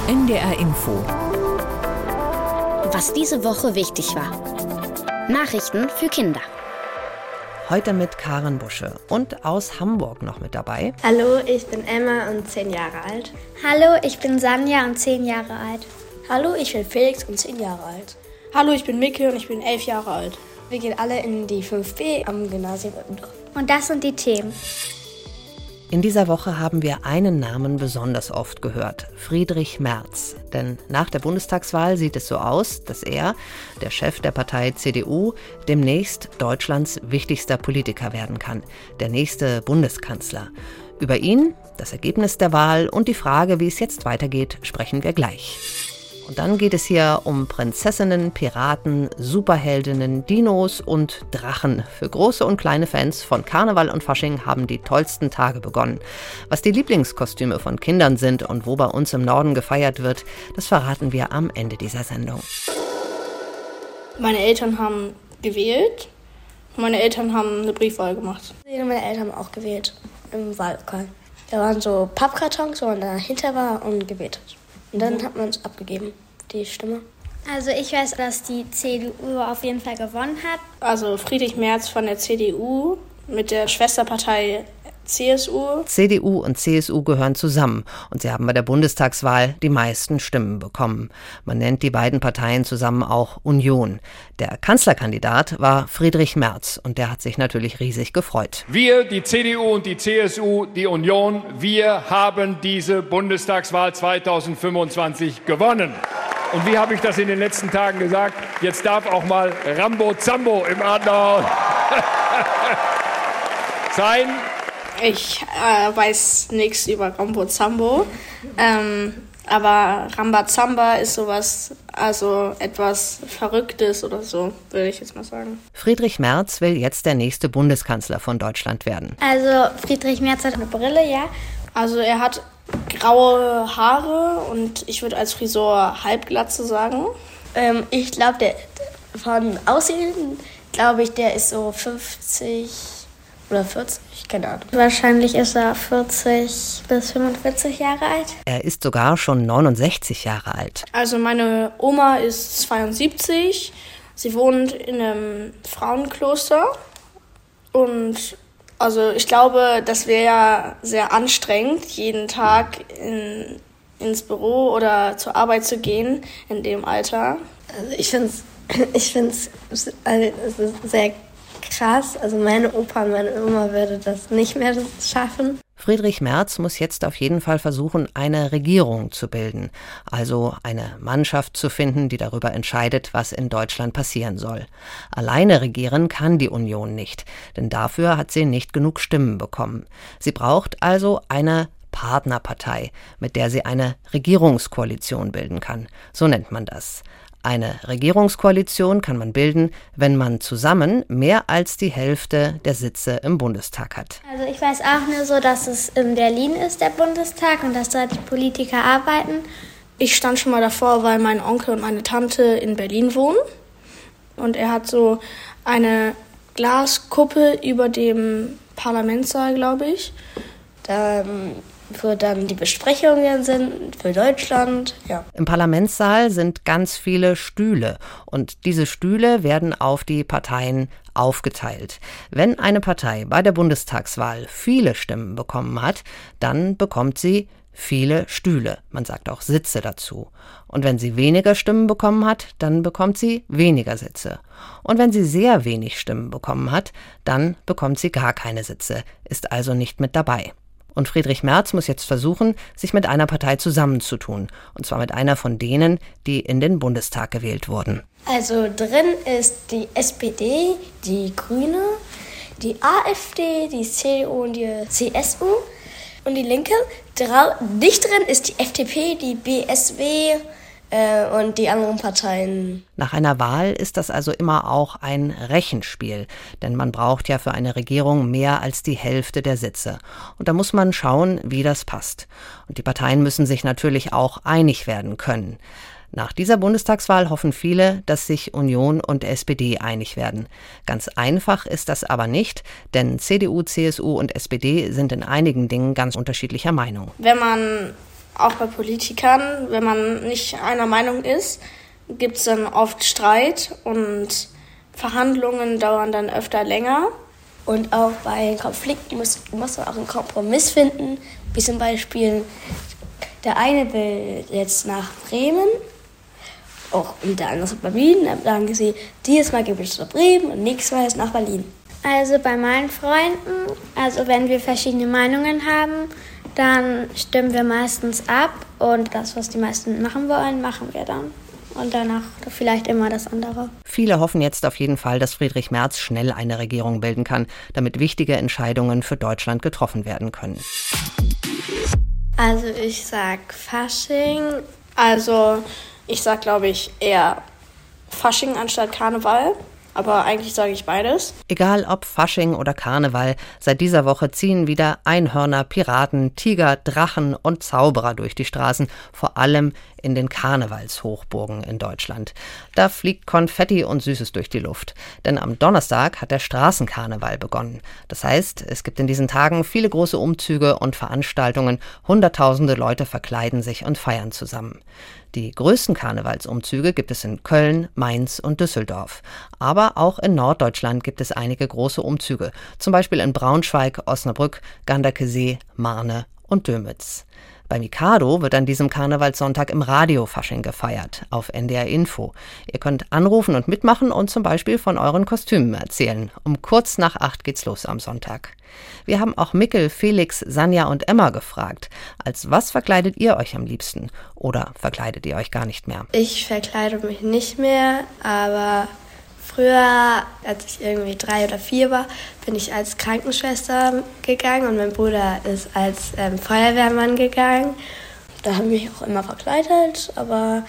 NDR Info. Was diese Woche wichtig war. Nachrichten für Kinder. Heute mit Karen Busche und aus Hamburg noch mit dabei. Hallo, ich bin Emma und 10 Jahre alt. Hallo, ich bin Sanja und 10 Jahre alt. Hallo, ich bin Felix und 10 Jahre alt. Hallo, ich bin Micke und ich bin 11 Jahre alt. Wir gehen alle in die 5B am Gymnasium Wittendorf. Und das sind die Themen. In dieser Woche haben wir einen Namen besonders oft gehört, Friedrich Merz. Denn nach der Bundestagswahl sieht es so aus, dass er, der Chef der Partei CDU, demnächst Deutschlands wichtigster Politiker werden kann, der nächste Bundeskanzler. Über ihn, das Ergebnis der Wahl und die Frage, wie es jetzt weitergeht, sprechen wir gleich. Und dann geht es hier um Prinzessinnen, Piraten, Superheldinnen, Dinos und Drachen. Für große und kleine Fans von Karneval und Fasching haben die tollsten Tage begonnen. Was die Lieblingskostüme von Kindern sind und wo bei uns im Norden gefeiert wird, das verraten wir am Ende dieser Sendung. Meine Eltern haben gewählt. Meine Eltern haben eine Briefwahl gemacht. Meine Eltern haben auch gewählt im Wahllokal. Da waren so Pappkartons, wo man dahinter war und gewählt hat. Und dann hat man es abgegeben, die Stimme. Also ich weiß, dass die CDU auf jeden Fall gewonnen hat. Also Friedrich Merz von der CDU mit der Schwesterpartei CSU. CDU und CSU gehören zusammen und sie haben bei der Bundestagswahl die meisten Stimmen bekommen. Man nennt die beiden Parteien zusammen auch Union. Der Kanzlerkandidat war Friedrich Merz und der hat sich natürlich riesig gefreut. Wir, die CDU und die CSU, die Union, wir haben diese Bundestagswahl 2025 gewonnen. Und wie habe ich das in den letzten Tagen gesagt? Jetzt darf auch mal Rambo Zambo im Adenauer sein. Ich weiß nichts über Rambo Zambo, aber Rambazamba ist sowas, also etwas Verrücktes oder so, würde ich jetzt mal sagen. Friedrich Merz will jetzt der nächste Bundeskanzler von Deutschland werden. Also Friedrich Merz hat eine Brille, ja. Also er hat graue Haare und ich würde als Frisur Halbglatze sagen. Ich glaube, der von Aussehen, glaube ich, der ist so 50 oder 40, keine Ahnung. Wahrscheinlich ist er 40 bis 45 Jahre alt. Er ist sogar schon 69 Jahre alt. Also meine Oma ist 72, sie wohnt in einem Frauenkloster und also ich glaube, das wäre ja sehr anstrengend, jeden Tag ins Büro oder zur Arbeit zu gehen in dem Alter. Also ich finde es sehr krass. Also meine Opa und meine Oma würde das nicht mehr schaffen. Friedrich Merz muss jetzt auf jeden Fall versuchen, eine Regierung zu bilden. Also eine Mannschaft zu finden, die darüber entscheidet, was in Deutschland passieren soll. Alleine regieren kann die Union nicht, denn dafür hat sie nicht genug Stimmen bekommen. Sie braucht also eine Partnerpartei, mit der sie eine Regierungskoalition bilden kann. So nennt man das. Eine Regierungskoalition kann man bilden, wenn man zusammen mehr als die Hälfte der Sitze im Bundestag hat. Also ich weiß auch nur so, dass es in Berlin ist, der Bundestag, und dass dort die Politiker arbeiten. Ich stand schon mal davor, weil mein Onkel und meine Tante in Berlin wohnen. Und er hat so eine Glaskuppel über dem Parlamentssaal, glaube ich. Wo dann die Besprechungen sind für Deutschland. Ja. Im Parlamentssaal sind ganz viele Stühle und diese Stühle werden auf die Parteien aufgeteilt. Wenn eine Partei bei der Bundestagswahl viele Stimmen bekommen hat, dann bekommt sie viele Stühle. Man sagt auch Sitze dazu. Und wenn sie weniger Stimmen bekommen hat, dann bekommt sie weniger Sitze. Und wenn sie sehr wenig Stimmen bekommen hat, dann bekommt sie gar keine Sitze, ist also nicht mit dabei. Und Friedrich Merz muss jetzt versuchen, sich mit einer Partei zusammenzutun. Und zwar mit einer von denen, die in den Bundestag gewählt wurden. Also drin ist die SPD, die Grüne, die AfD, die CDU und die CSU und die Linke. Nicht drin ist die FDP, die BSW und die anderen Parteien. Nach einer Wahl ist das also immer auch ein Rechenspiel, denn man braucht ja für eine Regierung mehr als die Hälfte der Sitze. Und da muss man schauen, wie das passt. Und die Parteien müssen sich natürlich auch einig werden können. Nach dieser Bundestagswahl hoffen viele, dass sich Union und SPD einig werden. Ganz einfach ist das aber nicht, denn CDU, CSU und SPD sind in einigen Dingen ganz unterschiedlicher Meinung. Wenn man auch bei Politikern, wenn man nicht einer Meinung ist, gibt es dann oft Streit und Verhandlungen dauern dann öfter länger. Und auch bei Konflikten muss man auch einen Kompromiss finden, wie zum Beispiel der eine will jetzt nach Bremen, auch und der andere nach Berlin, dann sagen sie, dieses Mal gebe ich nach Bremen und nächstes Mal ist nach Berlin. Also bei meinen Freunden, also wenn wir verschiedene Meinungen haben, dann stimmen wir meistens ab und das, was die meisten machen wollen, machen wir dann. Und danach vielleicht immer das andere. Viele hoffen jetzt auf jeden Fall, dass Friedrich Merz schnell eine Regierung bilden kann, damit wichtige Entscheidungen für Deutschland getroffen werden können. Also ich sag Fasching. Also ich sag, glaube ich, eher Fasching anstatt Karneval. Aber eigentlich sage ich beides. Egal ob Fasching oder Karneval, seit dieser Woche ziehen wieder Einhörner, Piraten, Tiger, Drachen und Zauberer durch die Straßen, vor allem in den Karnevalshochburgen in Deutschland. Da fliegt Konfetti und Süßes durch die Luft. Denn am Donnerstag hat der Straßenkarneval begonnen. Das heißt, es gibt in diesen Tagen viele große Umzüge und Veranstaltungen. Hunderttausende Leute verkleiden sich und feiern zusammen. Die größten Karnevalsumzüge gibt es in Köln, Mainz und Düsseldorf. Aber auch in Norddeutschland gibt es einige große Umzüge. Zum Beispiel in Braunschweig, Osnabrück, Ganderkesee, Marne und Dömitz. Bei Mikado wird an diesem Karnevalssonntag im Radio Fasching gefeiert, auf NDR Info. Ihr könnt anrufen und mitmachen und zum Beispiel von euren Kostümen erzählen. Um kurz nach 8 geht's los am Sonntag. Wir haben auch Mikkel, Felix, Sanja und Emma gefragt. Als was verkleidet ihr euch am liebsten? Oder verkleidet ihr euch gar nicht mehr? Ich verkleide mich nicht mehr, aber früher, als ich irgendwie 3 oder 4 war, bin ich als Krankenschwester gegangen und mein Bruder ist als Feuerwehrmann gegangen. Da haben wir mich auch immer verkleidet, aber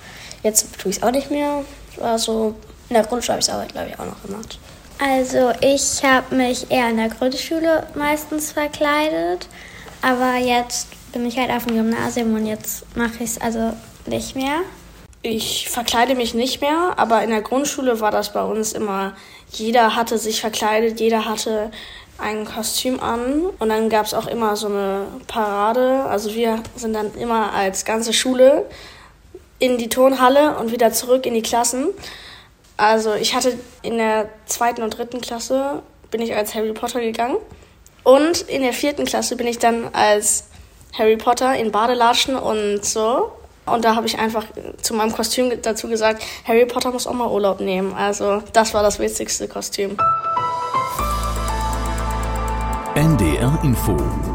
jetzt tue ich es auch nicht mehr. Also in der Grundschule habe ich es aber, glaube ich, auch noch gemacht. Also ich habe mich eher in der Grundschule meistens verkleidet, aber jetzt bin ich halt auf dem Gymnasium und jetzt mache ich es also nicht mehr. Ich verkleide mich nicht mehr, aber in der Grundschule war das bei uns immer, jeder hatte sich verkleidet, jeder hatte ein Kostüm an und dann gab es auch immer so eine Parade. Also wir sind dann immer als ganze Schule in die Turnhalle und wieder zurück in die Klassen. Also ich hatte in der 2. und 3. Klasse bin ich als Harry Potter gegangen und in der 4. Klasse bin ich dann als Harry Potter in Badelatschen und so. Und da habe ich einfach zu meinem Kostüm dazu gesagt, Harry Potter muss auch mal Urlaub nehmen. Also das war das witzigste Kostüm. NDR Info